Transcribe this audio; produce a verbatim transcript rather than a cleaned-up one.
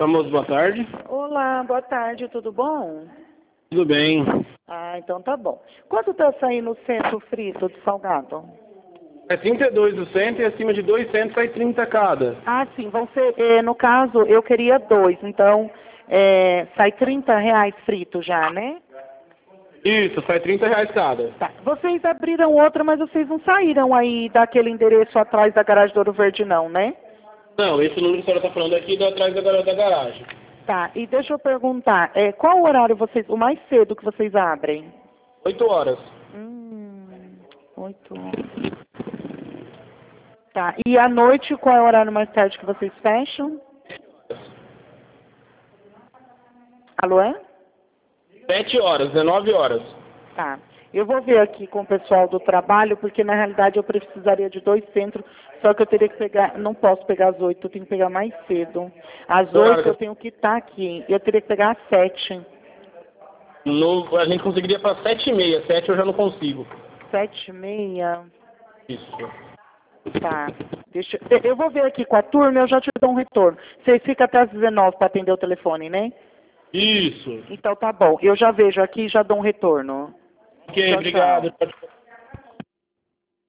Famoso, boa tarde. Olá, boa tarde, tudo bom? Tudo bem. Ah, então tá bom. Quanto tá saindo o centro frito de salgado? É trinta e dois o cento e acima de dois centos sai trinta cada. Ah, sim, vão ser, eh, no caso, eu queria dois, então eh, sai trinta reais frito já, né? Isso, sai trinta reais cada. Tá. Vocês abriram outra, mas vocês não saíram aí daquele endereço atrás da garagem do Ouro Verde não, né? Não, esse número que a senhora está falando aqui é atrás da, gar- da garagem. Tá, e deixa eu perguntar, eh, qual o horário vocês, o mais cedo que vocês abrem? Oito horas. Hum, oito horas. Tá, e à noite, qual é o horário mais tarde que vocês fecham? Alô, é? Sete horas, dezenove horas. Tá. Eu vou ver aqui com o pessoal do trabalho, porque na realidade eu precisaria de dois centros, só que eu teria que pegar, não posso pegar às oito, eu tenho que pegar mais cedo. Às oito eu tenho que estar aqui, eu teria que pegar às sete. No, a gente conseguiria para sete e meia, sete eu já não consigo. Sete e meia, Isso. tá. Deixa, eu eu vou ver aqui com a turma, eu já te dou um retorno. Vocês ficam até às dezenove para atender o telefone, né? Isso. Então tá bom, eu já vejo aqui e já dou um retorno. Ok, Tchau, obrigado. tchau.